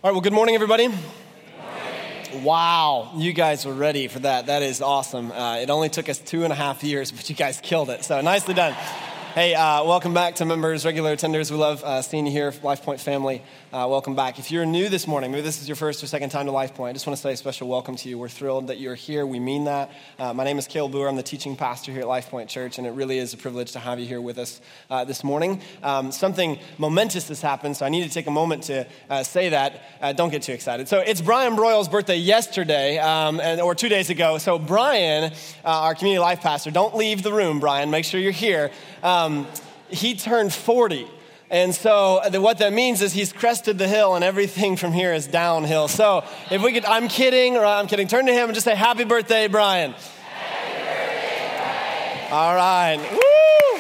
All right, well, good morning, everybody. Wow, you guys were ready for that. That is awesome. It only took us 2.5 years, but you guys killed it. So nicely done. Hey, welcome back to members, regular attenders. We love seeing you here, LifePoint family. Welcome back. If you're new this morning, maybe this is your first or second time to LifePoint, I just want to say a special welcome to you. We're thrilled that you're here. We mean that. My name is Caleb Boer. I'm the teaching pastor here at LifePoint Church, and it really is a privilege to have you here with us this morning. Something momentous has happened, so I need to take a moment to say that. Don't get too excited. So it's Brian Broyles' birthday yesterday, or 2 days ago. So Brian, our community life pastor, don't leave the room, Brian. Make sure you're here. He turned 40. And so what that means is he's crested the hill and everything from here is downhill. So if we could, I'm kidding, turn to him and just say, happy birthday, Brian. Happy birthday, Brian. All right. Woo!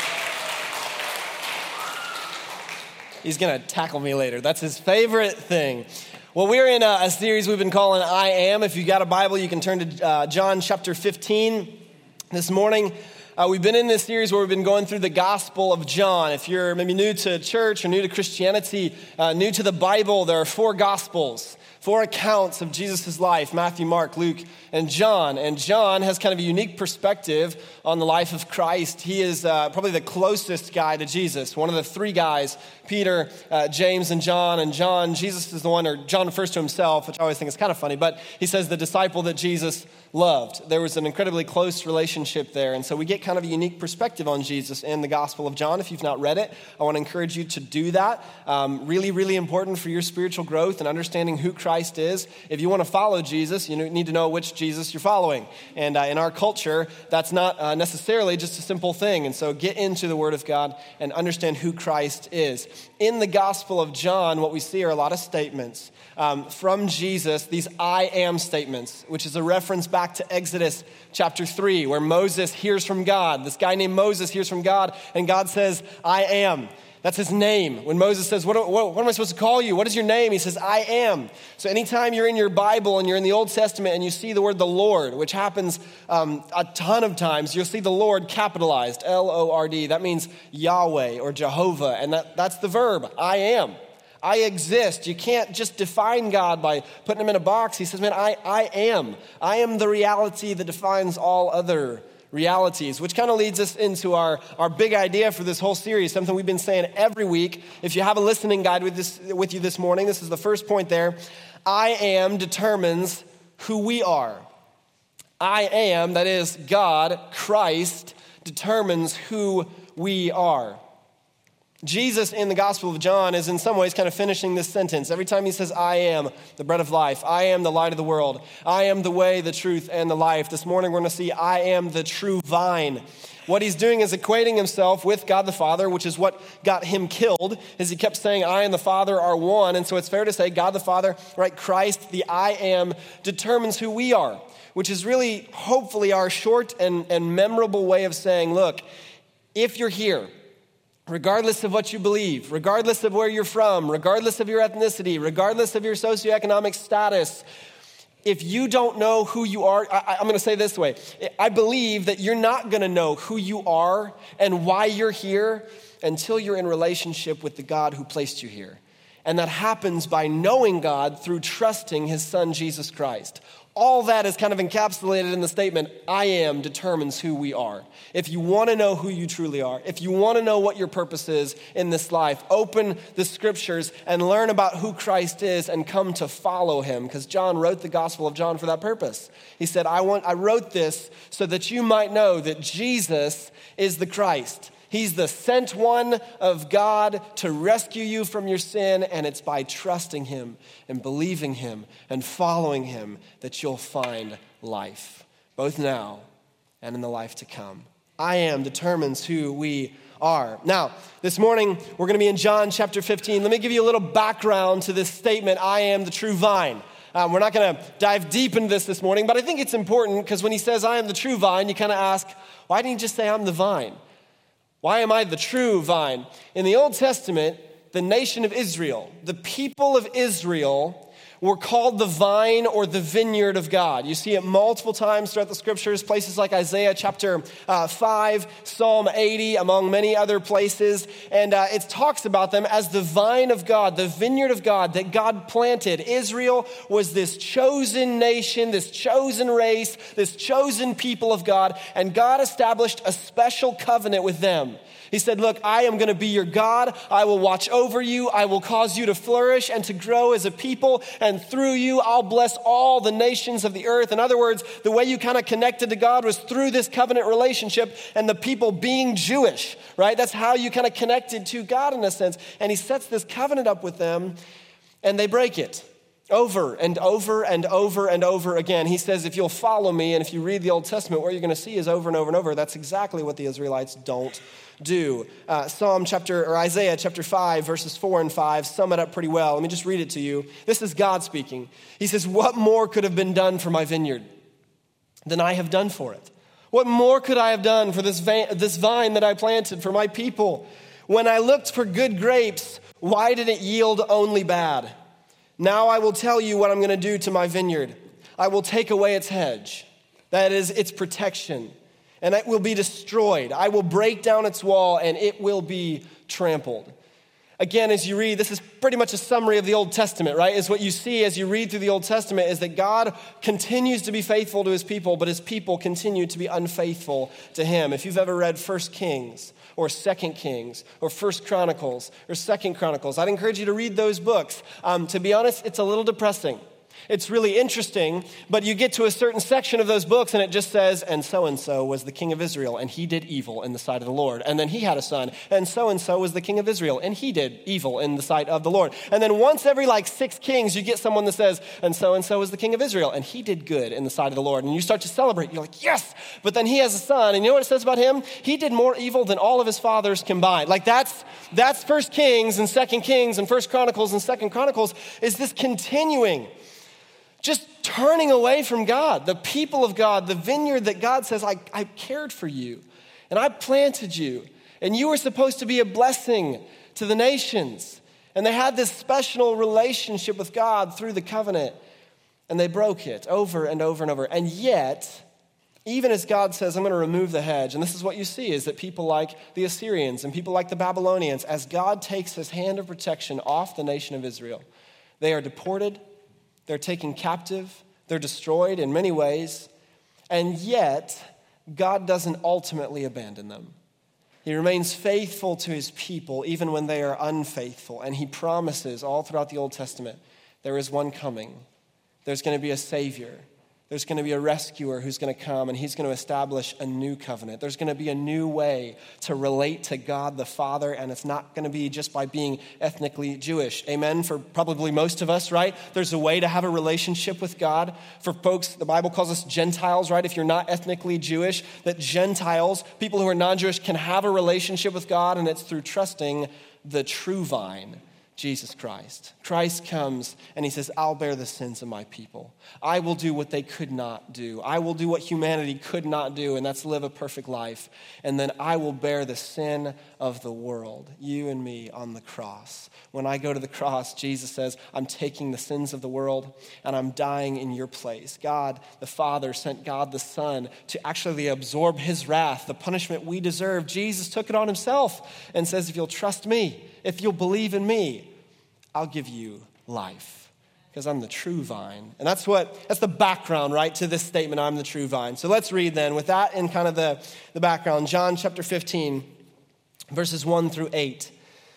He's going to tackle me later. That's his favorite thing. Well, we're in a series we've been calling I Am. If you've got a Bible, you can turn to John chapter 15 this morning. We've been in this series where we've been going through the Gospel of John. If you're maybe new to church or new to Christianity, new to the Bible, there are 4 Gospels, 4 accounts of Jesus' life: Matthew, Mark, Luke, and John. And John has kind of a unique perspective on the life of Christ. He is probably the closest guy to Jesus, one of the 3 guys, Peter, James, and John. And John, Jesus is the one, or John refers to himself, which I always think is kind of funny, but he says the disciple that Jesus loved. There was an incredibly close relationship there. And so we get kind of a unique perspective on Jesus in the Gospel of John. If you've not read it, I want to encourage you to do that. Really, really important for your spiritual growth and understanding who Christ is. If you want to follow Jesus, you need to know which Jesus you're following. And in our culture, that's not necessarily just a simple thing. And so get into the Word of God and understand who Christ is. In the Gospel of John, what we see are a lot of statements from Jesus, these I am statements, which is a reference back to Exodus chapter 3, where Moses hears from God. This guy named Moses hears from God, and God says, I am. That's his name. When Moses says, what am I supposed to call you? What is your name? He says, I am. So anytime you're in your Bible and you're in the Old Testament and you see the word the Lord, which happens a ton of times, you'll see the Lord capitalized, L-O-R-D. That means Yahweh or Jehovah, and that's the verb, I am. I exist. You can't just define God by putting him in a box. He says, man, I am. I am the reality that defines all other realities, which kind of leads us into our big idea for this whole series, something we've been saying every week. If you have a listening guide with you this morning, this is the first point there. I am determines who we are. I am, that is God, Christ, determines who we are. Jesus in the Gospel of John is in some ways kind of finishing this sentence. Every time he says, I am the bread of life, I am the light of the world, I am the way, the truth, and the life. This morning we're going to see I am the true vine. What he's doing is equating himself with God the Father, which is what got him killed, is he kept saying I and the Father are one. And so it's fair to say God the Father, right, Christ, the I am, determines who we are, which is really hopefully our short and memorable way of saying, look, if you're here, regardless of what you believe, regardless of where you're from, regardless of your ethnicity, regardless of your socioeconomic status, if you don't know who you are, I'm going to say this way. I believe that you're not going to know who you are and why you're here until you're in relationship with the God who placed you here. And that happens by knowing God through trusting his son, Jesus Christ. All that is kind of encapsulated in the statement, I am determines who we are. If you want to know who you truly are, if you want to know what your purpose is in this life, open the scriptures and learn about who Christ is and come to follow him. Because John wrote the Gospel of John for that purpose. He said, I wrote this so that you might know that Jesus is the Christ. He's the sent one of God to rescue you from your sin, and it's by trusting him and believing him and following him that you'll find life, both now and in the life to come. I am determines who we are. Now, this morning, we're going to be in John chapter 15. Let me give you a little background to this statement, I am the true vine. We're not going to dive deep into this morning, but I think it's important because when he says, I am the true vine, you kind of ask, why didn't he just say I'm the vine? Why am I the true vine? In the Old Testament, the nation of Israel, the people of Israel, We're called the vine or the vineyard of God. You see it multiple times throughout the scriptures, places like Isaiah chapter 5, Psalm 80, among many other places. And it talks about them as the vine of God, the vineyard of God that God planted. Israel was this chosen nation, this chosen race, this chosen people of God. And God established a special covenant with them. He said, look, I am going to be your God. I will watch over you. I will cause you to flourish and to grow as a people. And through you, I'll bless all the nations of the earth. In other words, the way you kind of connected to God was through this covenant relationship and the people being Jewish, right? That's how you kind of connected to God in a sense. And he sets this covenant up with them and they break it. Over and over and over and over again. He says, if you'll follow me, and if you read the Old Testament, what you're going to see is over and over and over. That's exactly what the Israelites don't do. Isaiah chapter 5, verses 4 and 5 sum it up pretty well. Let me just read it to you. This is God speaking. He says, what more could have been done for my vineyard than I have done for it? What more could I have done for this vine that I planted for my people? When I looked for good grapes, why did it yield only bad? Now I will tell you what I'm going to do to my vineyard. I will take away its hedge, that is, its protection, and it will be destroyed. I will break down its wall, and it will be trampled. Again, as you read, this is pretty much a summary of the Old Testament, right? Is what you see as you read through the Old Testament is that God continues to be faithful to his people, but his people continue to be unfaithful to him. If you've ever read 1 Kings, or 2 Kings, or 1 Chronicles, or 2 Chronicles, I'd encourage you to read those books. To be honest, it's a little depressing. It's really interesting, but you get to a certain section of those books and it just says, and so was the king of Israel, and he did evil in the sight of the Lord. And then he had a son, and so was the king of Israel, and he did evil in the sight of the Lord. And then once every 6 kings, you get someone that says, and so was the king of Israel, and he did good in the sight of the Lord. And you start to celebrate. You're like, yes! But then he has a son, and you know what it says about him? He did more evil than all of his fathers combined. That's 1 Kings and 2 Kings and 1 Chronicles and 2 Chronicles is this continuing just turning away from God, the people of God, the vineyard that God says, I cared for you and I planted you and you were supposed to be a blessing to the nations. And they had this special relationship with God through the covenant and they broke it over and over and over. And yet, even as God says, I'm going to remove the hedge, and this is what you see is that people like the Assyrians and people like the Babylonians, as God takes his hand of protection off the nation of Israel, they are deported. They're taken captive. They're destroyed in many ways. And yet, God doesn't ultimately abandon them. He remains faithful to his people even when they are unfaithful. And he promises all throughout the Old Testament, there is one coming. There's going to be a Savior. There's going to be a rescuer who's going to come and he's going to establish a new covenant. There's going to be a new way to relate to God the Father, and it's not going to be just by being ethnically Jewish. Amen? For probably most of us, right? There's a way to have a relationship with God. For folks, the Bible calls us Gentiles, right? If you're not ethnically Jewish, that Gentiles, people who are non-Jewish, can have a relationship with God, and it's through trusting the true vine, Jesus Christ. Christ comes and he says, I'll bear the sins of my people. I will do what they could not do. I will do what humanity could not do, and that's live a perfect life. And then I will bear the sin of the world, you and me, on the cross. When I go to the cross, Jesus says, I'm taking the sins of the world and I'm dying in your place. God, the Father, sent God, the Son, to actually absorb his wrath, the punishment we deserve. Jesus took it on himself and says, if you'll trust me, if you'll believe in me, I'll give you life because I'm the true vine. And that's the background, right, to this statement, I'm the true vine. So let's read then with that in kind of the background. John chapter 15, verses 1 through 8.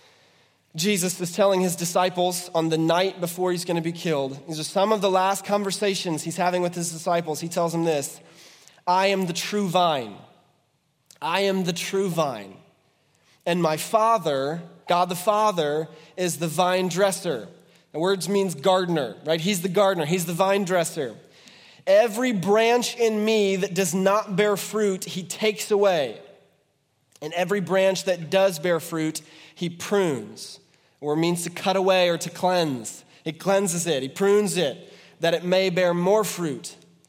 Jesus is telling his disciples on the night before he's going to be killed. These are some of the last conversations he's having with his disciples. He tells them this, I am the true vine. I am the true vine. And my Father, God the Father, is the vine dresser. The word means gardener, right? He's the gardener. He's the vine dresser. Every branch in me that does not bear fruit, he takes away. And every branch that does bear fruit, he prunes, or means to cut away or to cleanse. He cleanses it. He prunes it that it may bear more fruit.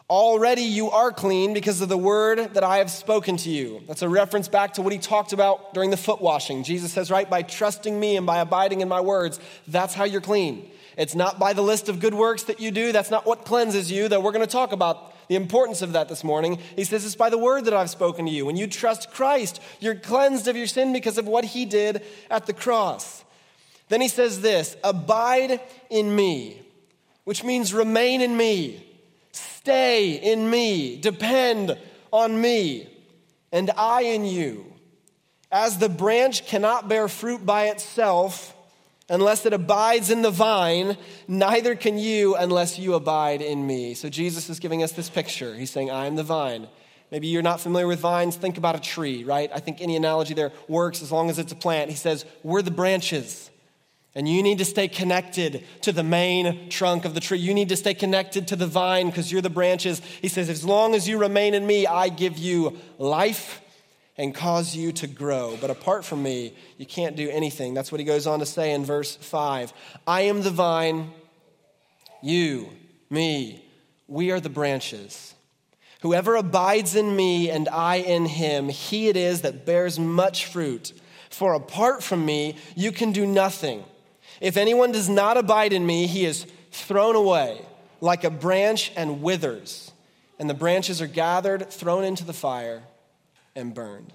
Already you are clean because of the word that I have spoken to you. That's a reference back to what he talked about during the foot washing. Jesus says, right, by trusting me and by abiding in my words, that's how you're clean. It's not by the list of good works that you do. That's not what cleanses you, that we're going to talk about the importance of that this morning. He says it's by the word that I've spoken to you. When you trust Christ, you're cleansed of your sin because of what he did at the cross. Then he says this, abide in me, which means remain in me, stay in me, depend on me, and I in you. As the branch cannot bear fruit by itself, unless it abides in the vine, neither can you unless you abide in me. So Jesus is giving us this picture. He's saying, I am the vine. Maybe you're not familiar with vines. Think about a tree, right? I think any analogy there works as long as it's a plant. He says, we're the branches. And you need to stay connected to the main trunk of the tree. You need to stay connected to the vine because you're the branches. He says, as long as you remain in me, I give you life and cause you to grow. But apart from me, you can't do anything. That's what he goes on to say in verse 5. I am the vine, you, me, we are the branches. Whoever abides in me and I in him, he it is that bears much fruit. For apart from me, you can do nothing. If anyone does not abide in me, he is thrown away like a branch and withers. And the branches are gathered, thrown into the fire, and burned.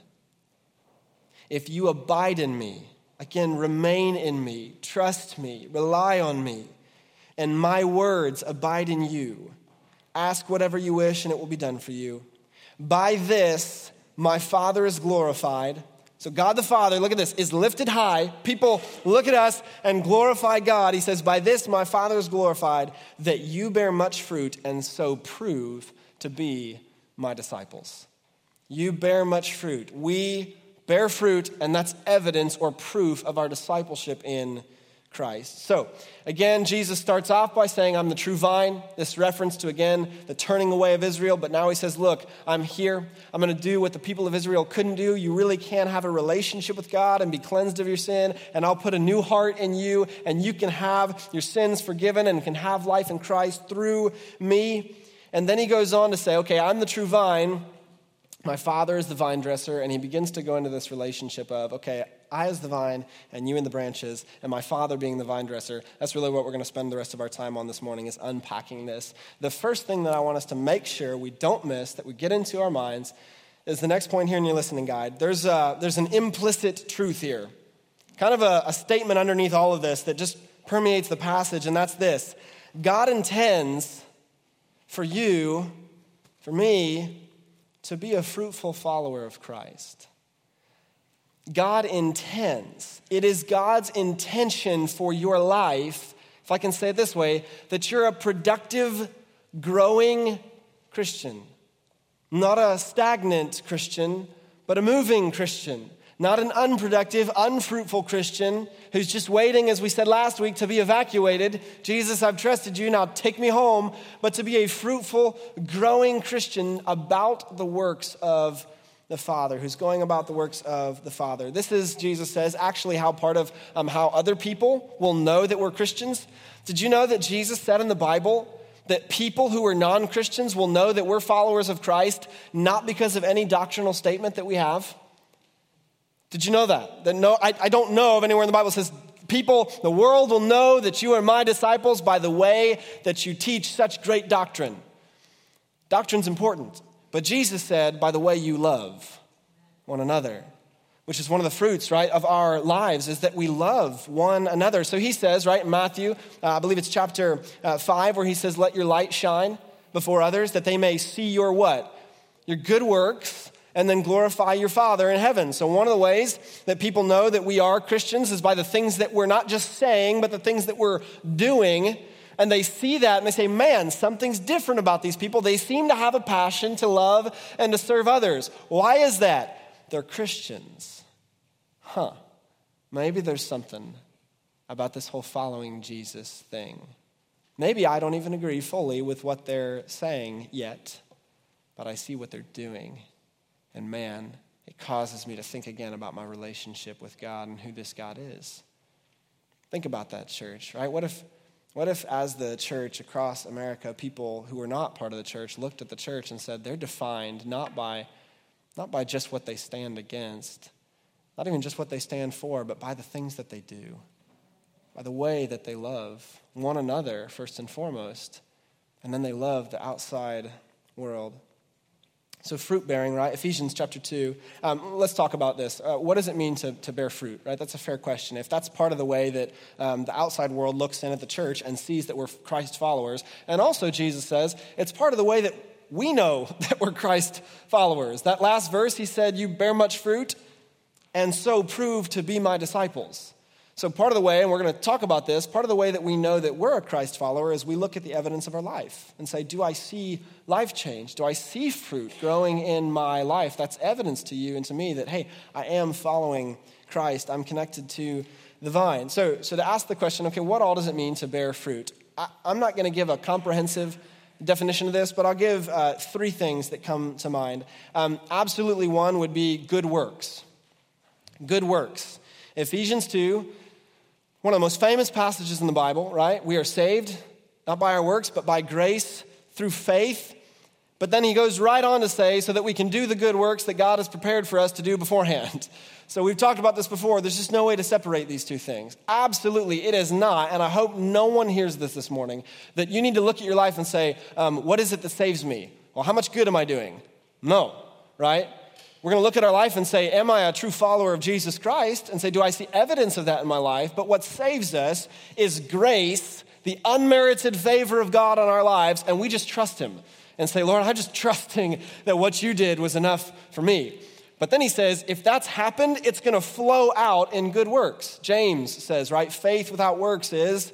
If you abide in me, again, remain in me, trust me, rely on me, and my words abide in you, ask whatever you wish and it will be done for you. By this, my Father is glorified. So God the Father, look at this, is lifted high. People look at us and glorify God. He says, by this, my Father is glorified, that you bear much fruit and so prove to be my disciples. You bear much fruit. We bear fruit, and that's evidence or proof of our discipleship in Christ. So, again, Jesus starts off by saying, I'm the true vine. This reference to, again, the turning away of Israel. But now he says, look, I'm here. I'm going to do what the people of Israel couldn't do. You really can have a relationship with God and be cleansed of your sin. And I'll put a new heart in you, and you can have your sins forgiven and can have life in Christ through me. And then he goes on to say, okay, I'm the true vine. My Father is the vine dresser, and he begins to go into this relationship of, okay, I as the vine, and you in the branches, and my Father being the vine dresser. That's really what we're going to spend the rest of our time on this morning, is unpacking this. The first thing that I want us to make sure we don't miss, that we get into our minds, is the next point here in your listening guide. There's an implicit truth here, kind of a statement underneath all of this that just permeates the passage, and that's this. God intends for you, for me, to be a fruitful follower of Christ. God intends. It is God's intention for your life, if I can say it this way, that you're a productive, growing Christian. Not a stagnant Christian, but a moving Christian. Not an unproductive, unfruitful Christian who's just waiting, as we said last week, to be evacuated. Jesus, I've trusted you, now take me home. But to be a fruitful, growing Christian about the works of the Father, who's going about the works of the Father. This is, Jesus says, actually how part of how other people will know that we're Christians. Did you know that Jesus said in the Bible that people who are non-Christians will know that we're followers of Christ not because of any doctrinal statement that we have? Did you know that? I don't know of anywhere in the Bible that says, people, the world will know that you are my disciples by the way that you teach such great doctrine. Doctrine's important. But Jesus said, by the way you love one another, which is one of the fruits, right, of our lives, is that we love one another. So he says, right, in Matthew, I believe it's chapter 5, where he says, let your light shine before others, that they may see your what? Your good works, and then glorify your Father in heaven. So one of the ways that people know that we are Christians is by the things that we're not just saying, but the things that we're doing. And they see that and they say, man, something's different about these people. They seem to have a passion to love and to serve others. Why is that? They're Christians. Maybe there's something about this whole following Jesus thing. Maybe I don't even agree fully with what they're saying yet, but I see what they're doing. And man, it causes me to think again about my relationship with God and who this God is. Think about that, church, right? What if What if, as the church across America, people who were not part of the church looked at the church and said they're defined not by just what they stand against, not even just what they stand for, but by the things that they do, by the way that they love one another first and foremost, and then they love the outside world. So fruit bearing, right? Ephesians chapter 2. Let's talk about this. What does it mean to bear fruit, right? That's a fair question. If that's part of the way that the outside world looks in at the church and sees that we're Christ followers, and also Jesus says it's part of the way that we know that we're Christ followers. That last verse, he said, you bear much fruit and so prove to be my disciples. So part of the way, and we're going to talk about this, part of the way that we know that we're a Christ follower is we look at the evidence of our life and say, do I see life change? Do I see fruit growing in my life? That's evidence to you and to me that, hey, I am following Christ. I'm connected to the vine. So to ask the question, okay, what all does it mean to bear fruit? I'm not going to give a comprehensive definition of this, but I'll give three things that come to mind. Absolutely one would be good works. Good works. Ephesians 2, one of the most famous passages in the Bible, right? We are saved, not by our works, but by grace through faith. But then he goes right on to say, so that we can do the good works that God has prepared for us to do beforehand. So we've talked about this before. There's just no way to separate these two things. Absolutely, it is not, and I hope no one hears this morning, that you need to look at your life and say, what is it that saves me? Well, how much good am I doing? No, right? We're going to look at our life and say, am I a true follower of Jesus Christ? And say, do I see evidence of that in my life? But what saves us is grace, the unmerited favor of God on our lives, and we just trust him and say, Lord, I'm just trusting that what you did was enough for me. But then he says, if that's happened, it's going to flow out in good works. James says, right, faith without works is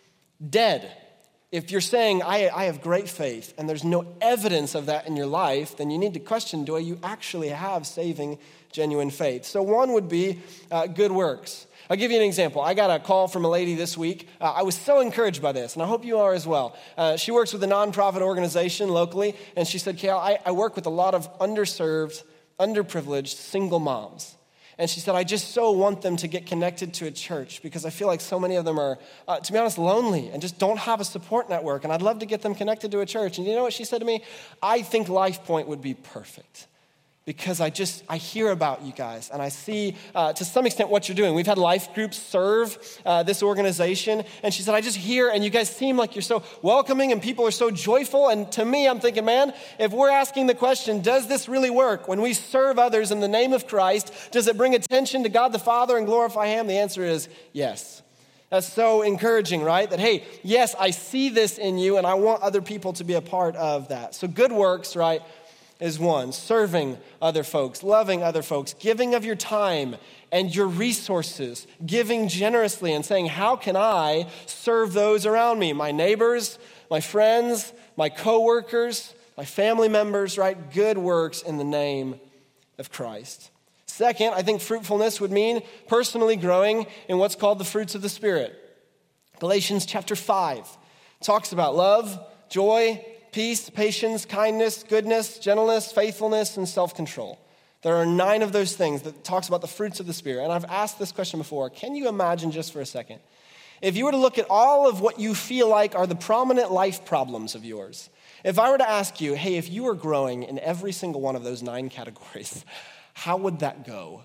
dead. If you're saying, I have great faith, and there's no evidence of that in your life, then you need to question, do you actually have saving, genuine faith? So one would be good works. I'll give you an example. I got a call from a lady this week. I was so encouraged by this, and I hope you are as well. She works with a nonprofit organization locally, and she said, Kale, I work with a lot of underserved, underprivileged single moms. And she said, I just so want them to get connected to a church because I feel like so many of them are, to be honest, lonely and just don't have a support network. And I'd love to get them connected to a church. And you know what she said to me? I think Life Point would be perfect because I hear about you guys and I see to some extent what you're doing. We've had life groups serve this organization. And she said, I just hear and you guys seem like you're so welcoming and people are so joyful. And to me, I'm thinking, man, if we're asking the question, does this really work? When we serve others in the name of Christ, does it bring attention to God the Father and glorify him? The answer is yes. That's so encouraging, right? That, hey, yes, I see this in you and I want other people to be a part of that. So good works, right, is one. Serving other folks, loving other folks, giving of your time and your resources, giving generously and saying, how can I serve those around me? My neighbors, my friends, my coworkers, my family members, right? Good works in the name of Christ. Second, I think fruitfulness would mean personally growing in what's called the fruits of the Spirit. Galatians chapter 5 talks about love, joy, peace, patience, kindness, goodness, gentleness, faithfulness, and self-control. There are 9 of those things that talks about the fruits of the Spirit. And I've asked this question before. Can you imagine just for a second, if you were to look at all of what you feel like are the prominent life problems of yours, if I were to ask you, hey, if you were growing in every single one of those 9 categories, how would that go?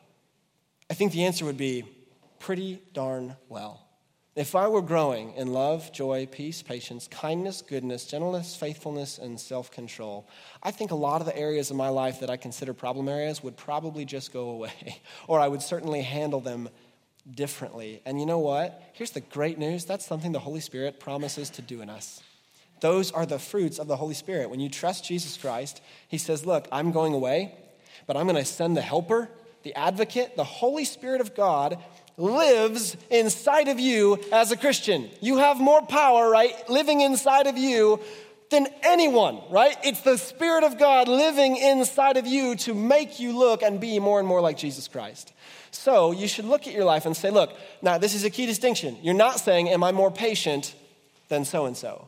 I think the answer would be pretty darn well. If I were growing in love, joy, peace, patience, kindness, goodness, gentleness, faithfulness, and self-control, I think a lot of the areas of my life that I consider problem areas would probably just go away, or I would certainly handle them differently. And you know what? Here's the great news. That's something the Holy Spirit promises to do in us. Those are the fruits of the Holy Spirit. When you trust Jesus Christ, he says, look, I'm going away, but I'm going to send the helper, the advocate, the Holy Spirit of God lives inside of you as a Christian. You have more power, right, living inside of you than anyone, right? It's the Spirit of God living inside of you to make you look and be more and more like Jesus Christ. So you should look at your life and say, look, now this is a key distinction. You're not saying, am I more patient than so-and-so?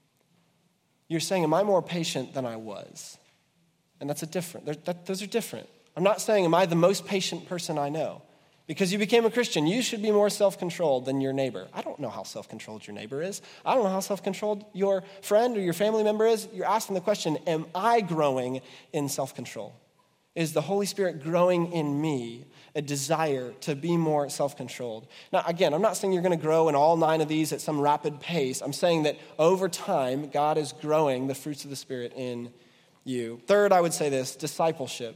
You're saying, am I more patient than I was? And those are different. I'm not saying, am I the most patient person I know? Because you became a Christian, you should be more self-controlled than your neighbor. I don't know how self-controlled your neighbor is. I don't know how self-controlled your friend or your family member is. You're asking the question, am I growing in self-control? Is the Holy Spirit growing in me a desire to be more self-controlled? Now, again, I'm not saying you're going to grow in all 9 of these at some rapid pace. I'm saying that over time, God is growing the fruits of the Spirit in you. Third, I would say this, discipleship.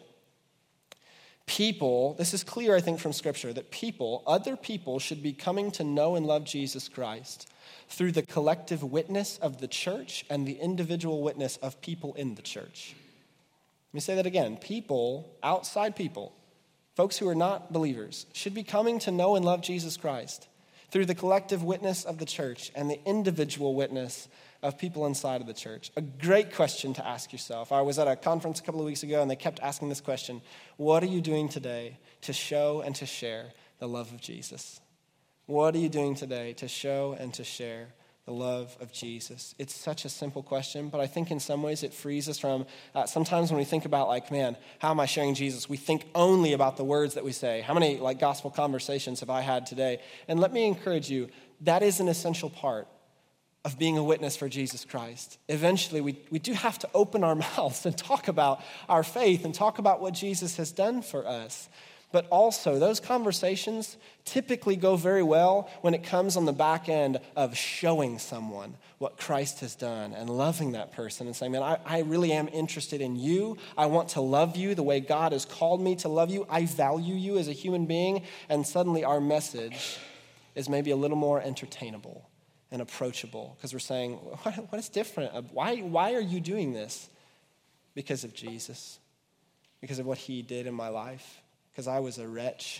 People, this is clear, I think, from Scripture, that other people should be coming to know and love Jesus Christ through the collective witness of the church and the individual witness of people in the church. Let me say that again. Outside people, folks who are not believers, should be coming to know and love Jesus Christ through the collective witness of the church and the individual witness of people inside of the church. A great question to ask yourself. I was at a conference a couple of weeks ago, and they kept asking this question: what are you doing today to show and to share the love of Jesus? What are you doing today to show and to share the love of Jesus? It's such a simple question, but I think in some ways it frees us from, sometimes when we think about how am I sharing Jesus? We think only about the words that we say. How many gospel conversations have I had today? And let me encourage you, that is an essential part of being a witness for Jesus Christ. Eventually, we do have to open our mouths and talk about our faith and talk about what Jesus has done for us. But also, those conversations typically go very well when it comes on the back end of showing someone what Christ has done and loving that person and saying, man, I really am interested in you. I want to love you the way God has called me to love you. I value you as a human being. And suddenly our message is maybe a little more entertainable and approachable, because we're saying, what is different? Why are you doing this? Because of Jesus, because of what he did in my life, because I was a wretch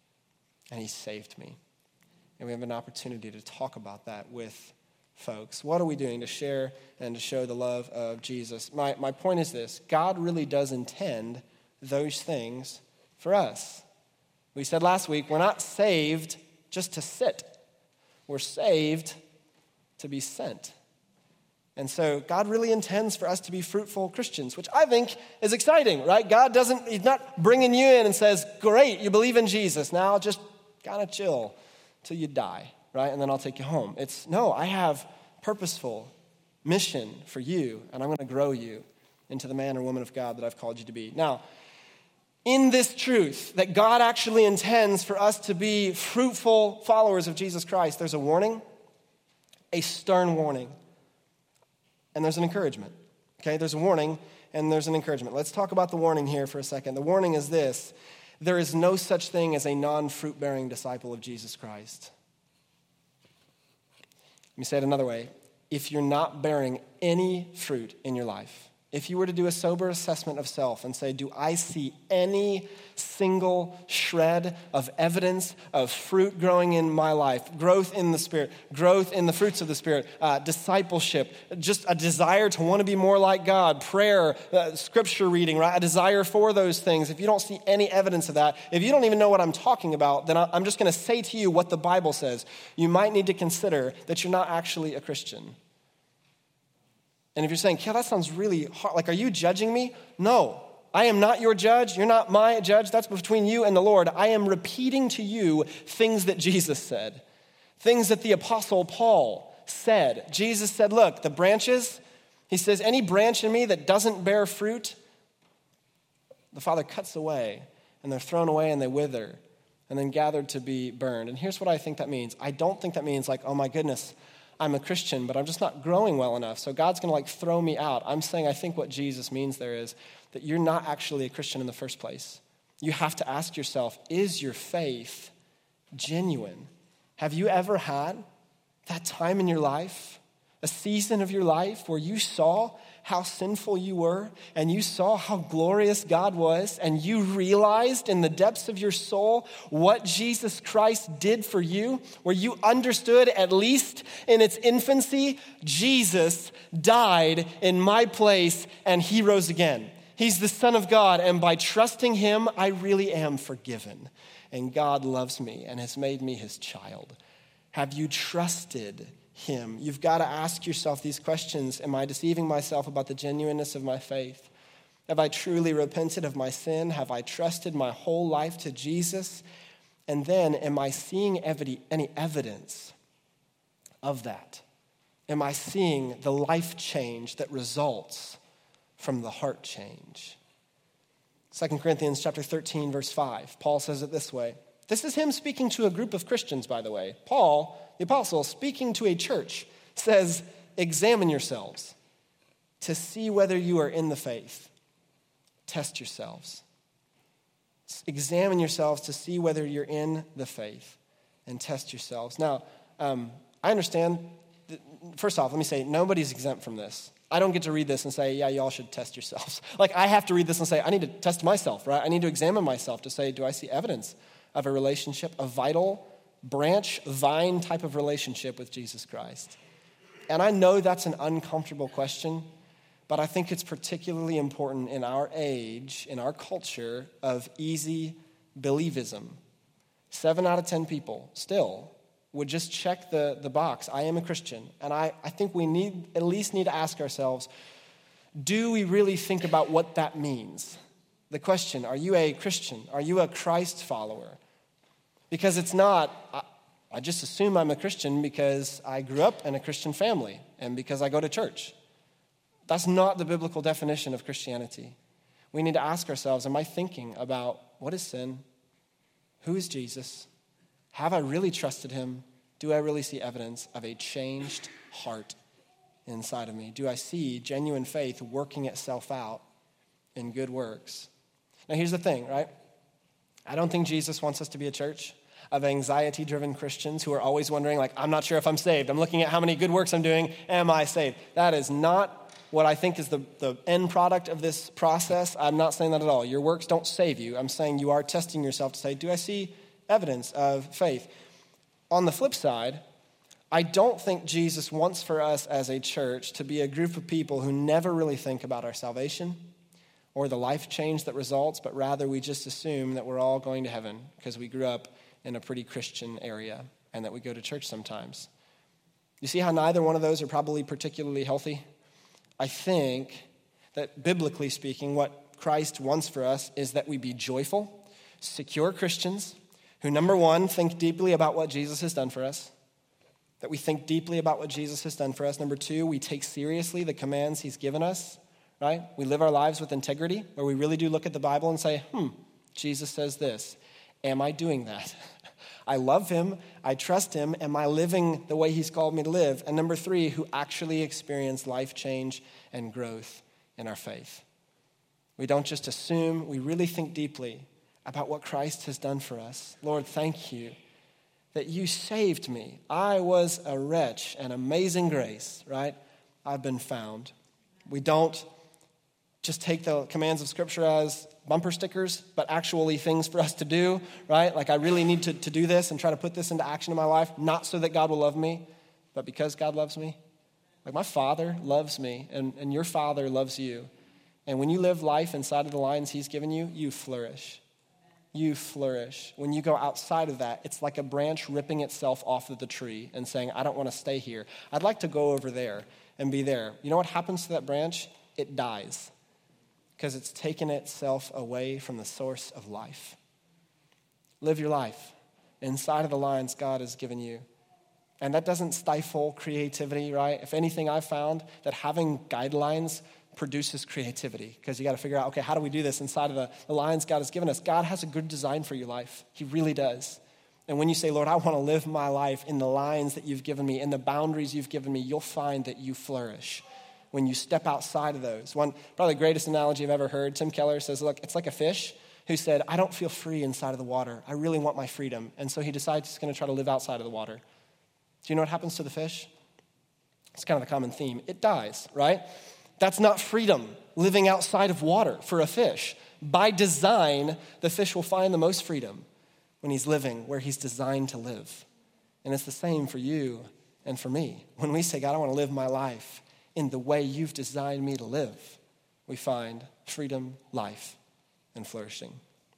and he saved me. And we have an opportunity to talk about that with folks. What are we doing to share and to show the love of Jesus? My point is this: God really does intend those things for us. We said last week, we're not saved just to sit. We're saved to be sent. And so God really intends for us to be fruitful Christians, which I think is exciting, right? He's not bringing you in and says, great, you believe in Jesus. Now just kind of chill till you die, right? And then I'll take you home. No, I have purposeful mission for you, and I'm going to grow you into the man or woman of God that I've called you to be. Now, in this truth that God actually intends for us to be fruitful followers of Jesus Christ, there's a warning, a stern warning, and there's an encouragement. Okay, there's a warning and there's an encouragement. Let's talk about the warning here for a second. The warning is this: there is no such thing as a non-fruit-bearing disciple of Jesus Christ. Let me say it another way. If you're not bearing any fruit in your life, if you were to do a sober assessment of self and say, do I see any single shred of evidence of fruit growing in my life, growth in the Spirit, growth in the fruits of the Spirit, discipleship, just a desire to want to be more like God, prayer, scripture reading, right? A desire for those things. If you don't see any evidence of that, if you don't even know what I'm talking about, then I'm just going to say to you what the Bible says. You might need to consider that you're not actually a Christian. And if you're saying, Kel, that sounds really hard, are you judging me? No, I am not your judge. You're not my judge. That's between you and the Lord. I am repeating to you things that Jesus said, things that the Apostle Paul said. Jesus said, look, the branches, he says, any branch in me that doesn't bear fruit, the Father cuts away, and they're thrown away and they wither, and then gathered to be burned. And here's what I think that means. I don't think that means oh my goodness, I'm a Christian, but I'm just not growing well enough, so God's going to throw me out. I'm saying I think what Jesus means there is that you're not actually a Christian in the first place. You have to ask yourself, is your faith genuine? Have you ever had that time in your life, a season of your life where you saw how sinful you were and you saw how glorious God was and you realized in the depths of your soul what Jesus Christ did for you, where you understood, at least in its infancy, Jesus died in my place and he rose again. He's the Son of God, and by trusting him, I really am forgiven. And God loves me and has made me his child. Have you trusted him? You've got to ask yourself these questions. Am I deceiving myself about the genuineness of my faith? Have I truly repented of my sin? Have I trusted my whole life to Jesus? And then, am I seeing any evidence of that? Am I seeing the life change that results from the heart change? 2 Corinthians chapter 13, verse 5, Paul says it this way. This is him speaking to a group of Christians, by the way. Paul, the apostle, speaking to a church, says, examine yourselves to see whether you are in the faith. Test yourselves. Examine yourselves to see whether you're in the faith and test yourselves. Now, I understand. First off, let me say, nobody's exempt from this. I don't get to read this and say, yeah, y'all should test yourselves. Like, I have to read this and say, I need to test myself, right? I need to examine myself to say, do I see evidence of a relationship, a vital branch, vine type of relationship with Jesus Christ? And I know that's an uncomfortable question, but I think it's particularly important in our age, in our culture of easy believism. 7 out of 10 people still would just check the box, I am a Christian. And I think we at least need to ask ourselves, do we really think about what that means? The question, are you a Christian? Are you a Christ follower? Because it's not, I just assume I'm a Christian because I grew up in a Christian family and because I go to church. That's not the biblical definition of Christianity. We need to ask ourselves, am I thinking about what is sin? Who is Jesus? Have I really trusted him? Do I really see evidence of a changed heart inside of me? Do I see genuine faith working itself out in good works? Now here's the thing, right? I don't think Jesus wants us to be a church of anxiety-driven Christians who are always wondering, like, I'm not sure if I'm saved. I'm looking at how many good works I'm doing. Am I saved? That is not what I think is the end product of this process. I'm not saying that at all. Your works don't save you. I'm saying you are testing yourself to say, do I see evidence of faith? On the flip side, I don't think Jesus wants for us as a church to be a group of people who never really think about our salvation or the life change that results, but rather we just assume that we're all going to heaven because we grew up in a pretty Christian area and that we go to church sometimes. You see how neither one of those are probably particularly healthy? I think that biblically speaking, what Christ wants for us is that we be joyful, secure Christians who, number one, think deeply about what Jesus has done for us, that we think deeply about what Jesus has done for us. Number two, we take seriously the commands he's given us, right? We live our lives with integrity, where we really do look at the Bible and say, Jesus says this. Am I doing that? I love him. I trust him. Am I living the way he's called me to live? And number three, who actually experience life change and growth in our faith. We don't just assume, we really think deeply about what Christ has done for us. Lord, thank you that you saved me. I was a wretch, an amazing grace, right? I've been found. We don't just take the commands of Scripture as bumper stickers, but actually things for us to do, right? Like I really need to do this and try to put this into action in my life, not so that God will love me, but because God loves me. Like my Father loves me, and your Father loves you. And when you live life inside of the lines he's given you, you flourish. You flourish. When you go outside of that, it's like a branch ripping itself off of the tree and saying, I don't want to stay here. I'd like to go over there and be there. You know what happens to that branch? It dies. Because it's taken itself away from the source of life. Live your life inside of the lines God has given you. And that doesn't stifle creativity, right? If anything, I've found that having guidelines produces creativity. Because you got to figure out, okay, how do we do this inside of the lines God has given us? God has a good design for your life. He really does. And when you say, Lord, I want to live my life in the lines that you've given me, in the boundaries you've given me, you'll find that you flourish when you step outside of those. One, probably the greatest analogy I've ever heard, Tim Keller says, look, it's like a fish who said, I don't feel free inside of the water. I really want my freedom. And so he decides he's going to try to live outside of the water. Do you know what happens to the fish? It's kind of the common theme. It dies, right? That's not freedom, living outside of water for a fish. By design, the fish will find the most freedom when he's living where he's designed to live. And it's the same for you and for me. When we say, God, I want to live my life in the way you've designed me to live, we find freedom, life, and flourishing.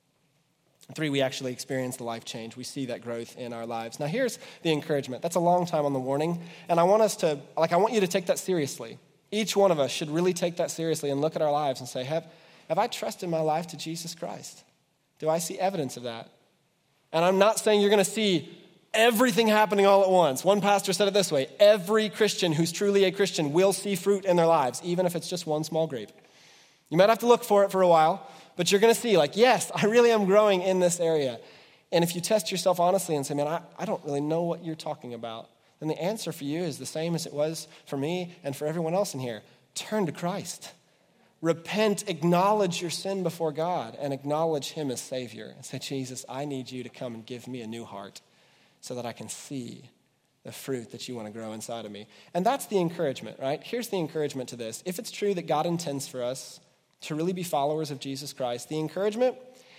3, we actually experience the life change. We see that growth in our lives. Now here's the encouragement. That's a long time on the warning, and I want you to take that seriously. Each one of us should really take that seriously and look at our lives and say, have I trusted my life to Jesus Christ? Do I see evidence of that? And I'm not saying you're going to see everything happening all at once. One pastor said it this way: every Christian who's truly a Christian will see fruit in their lives, even if it's just one small grape. You might have to look for it for a while, but you're going to see, like, yes, I really am growing in this area. And if you test yourself honestly and say, man, I don't really know what you're talking about, then the answer for you is the same as it was for me and for everyone else in here. Turn to Christ. Repent, acknowledge your sin before God, and acknowledge him as Savior. And say, Jesus, I need you to come and give me a new heart so that I can see the fruit that you want to grow inside of me. And that's the encouragement, right? Here's the encouragement to this. If it's true that God intends for us to really be followers of Jesus Christ, the encouragement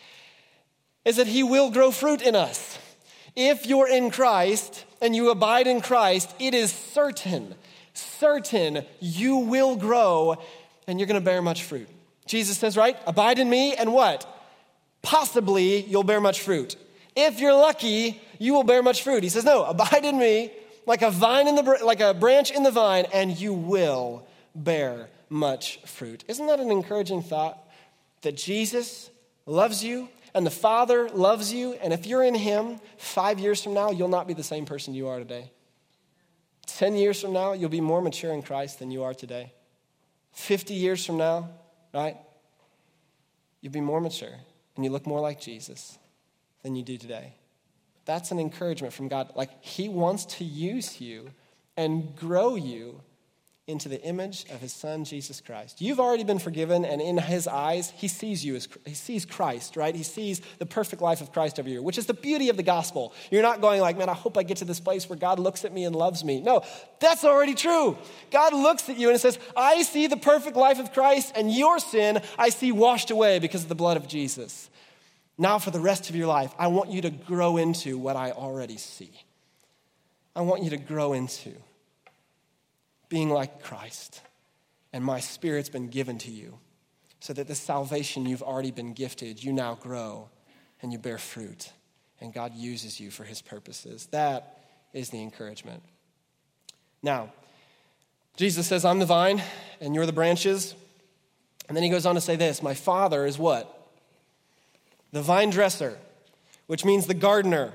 is that he will grow fruit in us. If you're in Christ and you abide in Christ, it is certain you will grow and you're going to bear much fruit. Jesus says, right? Abide in me and what? Possibly you'll bear much fruit. If you're lucky, you will bear much fruit. He says, no, abide in me like a branch in the vine, and you will bear much fruit. Isn't that an encouraging thought? That Jesus loves you and the Father loves you, and if you're in him, 5 years from now, you'll not be the same person you are today. 10 years from now, you'll be more mature in Christ than you are today. 50 years from now, right? You'll be more mature and you look more like Jesus than you do today. That's an encouragement from God. Like, he wants to use you and grow you into the image of his son, Jesus Christ. You've already been forgiven, and in his eyes, he sees you as he sees Christ, right? He sees the perfect life of Christ over you, which is the beauty of the gospel. You're not going like, man, I hope I get to this place where God looks at me and loves me. No, that's already true. God looks at you and says, I see the perfect life of Christ, and your sin I see washed away because of the blood of Jesus. Now for the rest of your life, I want you to grow into what I already see. I want you to grow into being like Christ, and my Spirit's been given to you so that the salvation you've already been gifted, you now grow and you bear fruit, and God uses you for his purposes. That is the encouragement. Now, Jesus says, I'm the vine and you're the branches. And then he goes on to say this, my Father is what? The vine dresser, which means the gardener.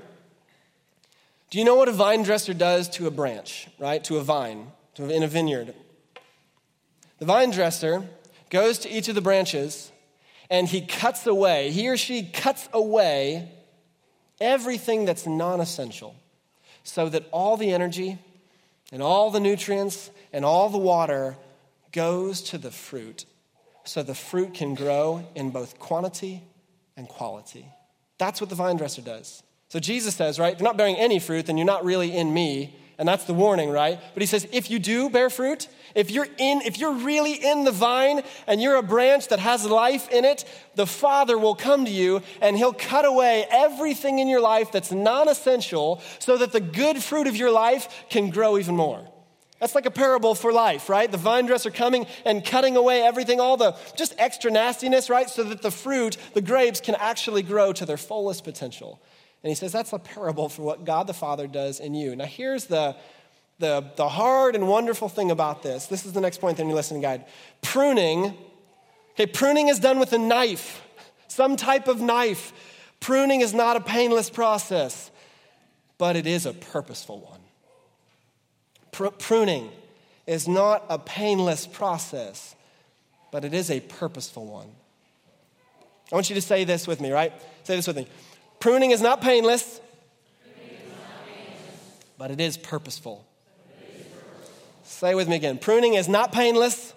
Do you know what a vine dresser does to a branch, right? To a vine, in a vineyard. The vine dresser goes to each of the branches and he or she cuts away everything that's non-essential so that all the energy and all the nutrients and all the water goes to the fruit so the fruit can grow in both quantity and quality. That's what the vine dresser does. So Jesus says, right, if you're not bearing any fruit, then you're not really in me. And that's the warning, right? But he says, if you do bear fruit, if you're really in the vine and you're a branch that has life in it, the Father will come to you and he'll cut away everything in your life that's non-essential so that the good fruit of your life can grow even more. That's like a parable for life, right? The vine dresser coming and cutting away everything, all the just extra nastiness, right? So that the fruit, the grapes, can actually grow to their fullest potential. And he says that's a parable for what God the Father does in you. Now here's the hard and wonderful thing about this. This is the next point in your listening guide. Pruning is done with a knife, some type of knife. Pruning is not a painless process, but it is a purposeful one. Pruning is not a painless process, but it is a purposeful one. I want you to say this with me, right? Say this with me. Pruning is not painless, but it is purposeful. Say with me again. Pruning is not painless,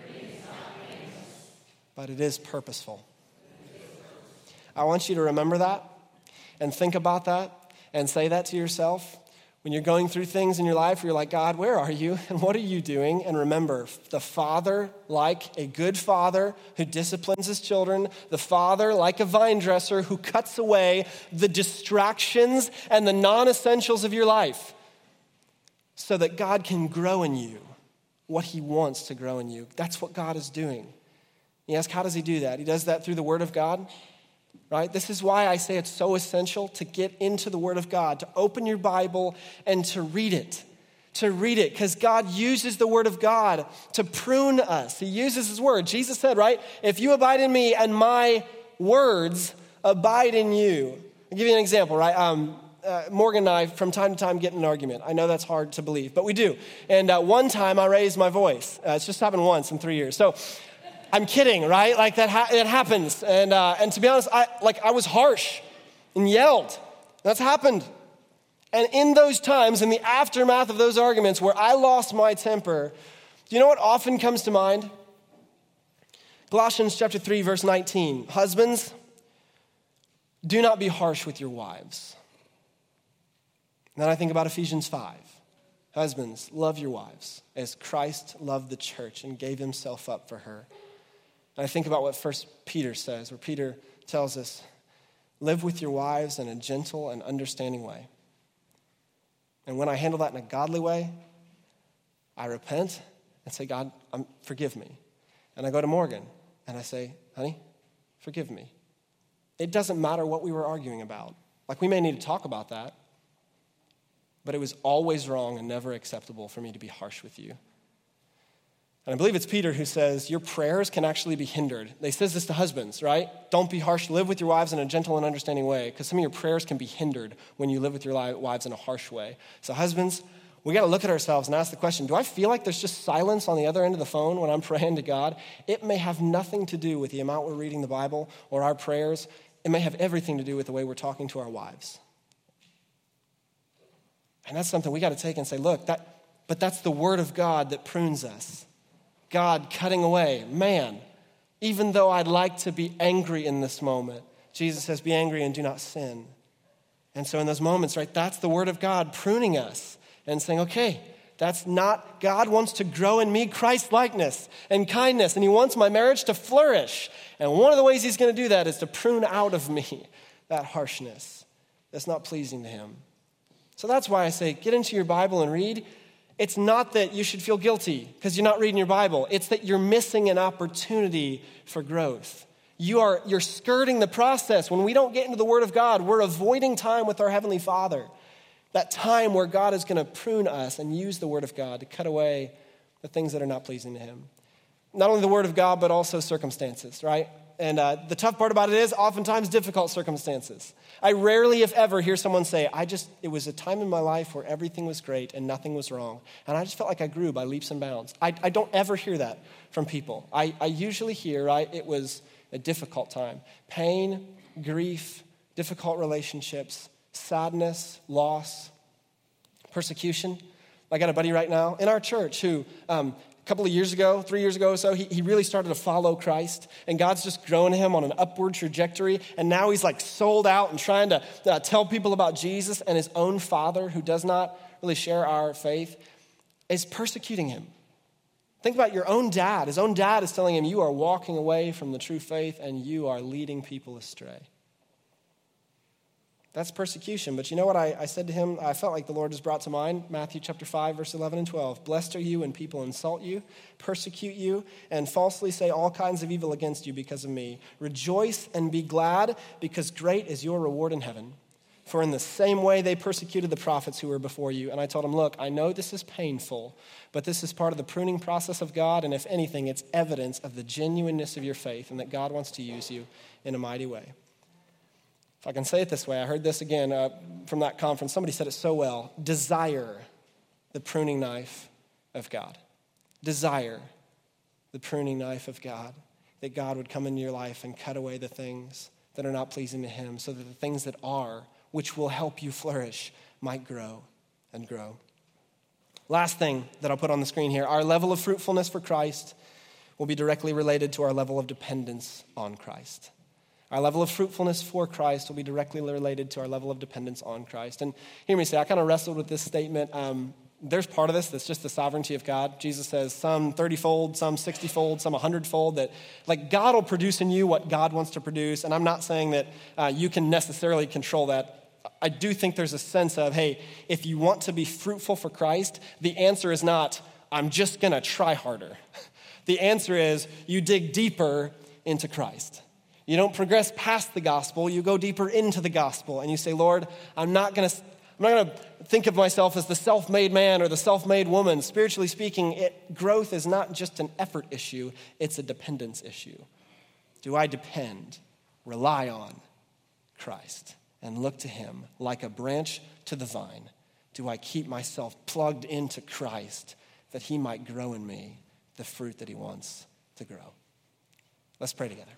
but it is purposeful. I want you to remember that and think about that and say that to yourself. When you're going through things in your life where you're like, God, where are you? And what are you doing? And remember, the Father, like a good father who disciplines his children, the Father, like a vine dresser who cuts away the distractions and the non-essentials of your life so that God can grow in you what he wants to grow in you. That's what God is doing. You ask, how does he do that? He does that through the Word of God. Right? This is why I say it's so essential to get into the Word of God, to open your Bible and to read it. Because God uses the Word of God to prune us. He uses his Word. Jesus said, right, if you abide in me and my words abide in you, I'll give you an example, right? Morgan and I, from time to time, get in an argument. I know that's hard to believe, but we do. And one time, I raised my voice. It's just happened once in 3 years. So I'm kidding, right? Like it happens. And to be honest, I was harsh and yelled. That's happened. And in those times, in the aftermath of those arguments where I lost my temper, do you know what often comes to mind? Colossians chapter 3, verse 19. Husbands, do not be harsh with your wives. And then I think about Ephesians 5. Husbands, love your wives as Christ loved the church and gave himself up for her. And I think about what 1 Peter says, where Peter tells us, live with your wives in a gentle and understanding way. And when I handle that in a godly way, I repent and say, God, forgive me. And I go to Morgan and I say, honey, forgive me. It doesn't matter what we were arguing about. Like, we may need to talk about that, but it was always wrong and never acceptable for me to be harsh with you. And I believe it's Peter who says, your prayers can actually be hindered. He says this to husbands, right? Don't be harsh. Live with your wives in a gentle and understanding way, because some of your prayers can be hindered when you live with your wives in a harsh way. So husbands, we got to look at ourselves and ask the question, do I feel like there's just silence on the other end of the phone when I'm praying to God? It may have nothing to do with the amount we're reading the Bible or our prayers. It may have everything to do with the way we're talking to our wives. And that's something we got to take and say, look, but that's the word of God that prunes us. God cutting away. Man, even though I'd like to be angry in this moment, Jesus says, be angry and do not sin. And so in those moments, right, that's the word of God pruning us and saying, okay, that's not, God wants to grow in me Christ-likeness and kindness, and he wants my marriage to flourish. And one of the ways he's going to do that is to prune out of me that harshness that's not pleasing to him. So that's why I say, get into your Bible and read. It's not that you should feel guilty because you're not reading your Bible. It's that you're missing an opportunity for growth. You're skirting the process. When we don't get into the Word of God, we're avoiding time with our Heavenly Father. That time where God is going to prune us and use the Word of God to cut away the things that are not pleasing to him. Not only the Word of God, but also circumstances, right? And the tough part about it is oftentimes difficult circumstances. I rarely, if ever, hear someone say, it was a time in my life where everything was great and nothing was wrong. And I just felt like I grew by leaps and bounds. I don't ever hear that from people. I usually hear, right, it was a difficult time. Pain, grief, difficult relationships, sadness, loss, persecution. I got a buddy right now in our church who a couple of years ago, 3 years ago or so, he really started to follow Christ, and God's just growing him on an upward trajectory, and now he's like sold out and trying to tell people about Jesus, and his own father, who does not really share our faith, is persecuting him. Think about your own dad. His own dad is telling him, you are walking away from the true faith, and you are leading people astray. That's persecution. But you know what I said to him? I felt like the Lord just brought to mind Matthew chapter 5, verse 11 and 12. Blessed are you when people insult you, persecute you, and falsely say all kinds of evil against you because of me. Rejoice and be glad, because great is your reward in heaven. For in the same way they persecuted the prophets who were before you. And I told him, look, I know this is painful, but this is part of the pruning process of God. And if anything, it's evidence of the genuineness of your faith and that God wants to use you in a mighty way. If I can say it this way, I heard this again from that conference. Somebody said it so well. Desire the pruning knife of God. Desire the pruning knife of God. That God would come into your life and cut away the things that are not pleasing to him, so that the things that are, which will help you flourish, might grow and grow. Last thing that I'll put on the screen here, our level of fruitfulness for Christ will be directly related to our level of dependence on Christ. Our level of fruitfulness for Christ will be directly related to our level of dependence on Christ. And hear me say, I kind of wrestled with this statement. There's part of this that's just the sovereignty of God. Jesus says some 30-fold, some 60-fold, some 100-fold, that like God will produce in you what God wants to produce. And I'm not saying that you can necessarily control that. I do think there's a sense of, hey, if you want to be fruitful for Christ, the answer is not, I'm just going to try harder. The answer is you dig deeper into Christ. You don't progress past the gospel, you go deeper into the gospel, and you say, Lord, I'm not going to think of myself as the self-made man or the self-made woman. Spiritually speaking, growth is not just an effort issue, it's a dependence issue. Do I depend, rely on Christ? and look to him like a branch to the vine. Do I keep myself plugged into Christ that he might grow in me the fruit that he wants to grow? Let's pray together.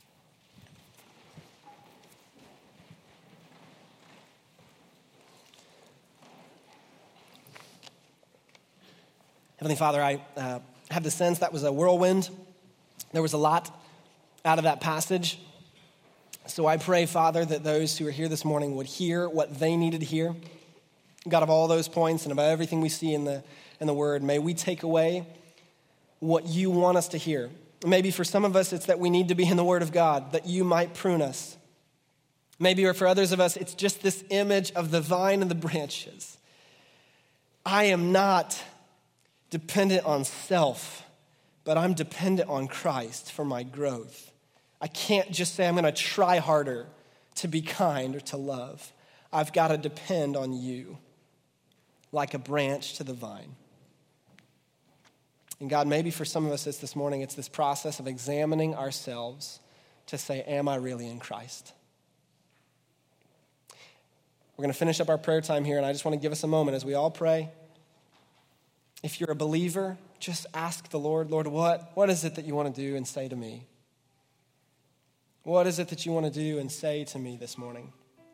Heavenly Father, I have the sense that was a whirlwind. There was a lot out of that passage. So I pray, Father, that those who are here this morning would hear what they needed to hear. God, of all those points and about everything we see in the Word, may we take away what you want us to hear. Maybe for some of us, it's that we need to be in the Word of God, that you might prune us. Maybe or for others of us, it's just this image of the vine and the branches. I am not dependent on self, but I'm dependent on Christ for my growth. I can't just say I'm going to try harder to be kind or to love. I've got to depend on you like a branch to the vine. And God, maybe for some of us this morning, it's this process of examining ourselves to say, am I really in Christ? We're going to finish up our prayer time here, and I just want to give us a moment as we all pray. If you're a believer, just ask the Lord, Lord, what is it that you want to do and say to me? What is it that you want to do and say to me this morning?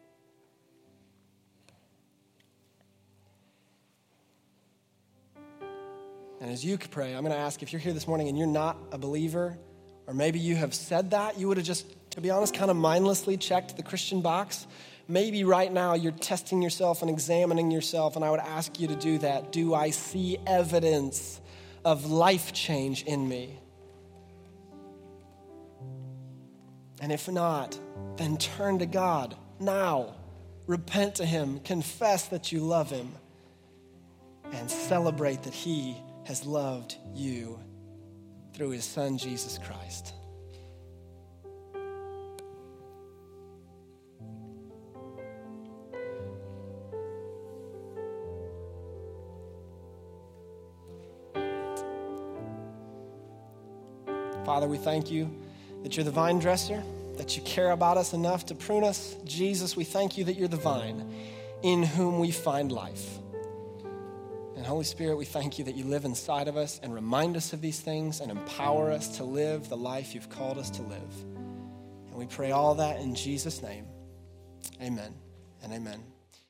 And as you pray, I'm going to ask if you're here this morning and you're not a believer, or maybe you have said that, you would have just, to be honest, kind of mindlessly checked the Christian box. Maybe right now you're testing yourself and examining yourself, and I would ask you to do that. Do I see evidence of life change in me? And if not, then turn to God now. Repent to him, confess that you love him, and celebrate that he has loved you through his son, Jesus Christ. Father, we thank you that you're the vine dresser, that you care about us enough to prune us. Jesus, we thank you that you're the vine in whom we find life. And Holy Spirit, we thank you that you live inside of us and remind us of these things and empower us to live the life you've called us to live. And we pray all that in Jesus' name. Amen and amen.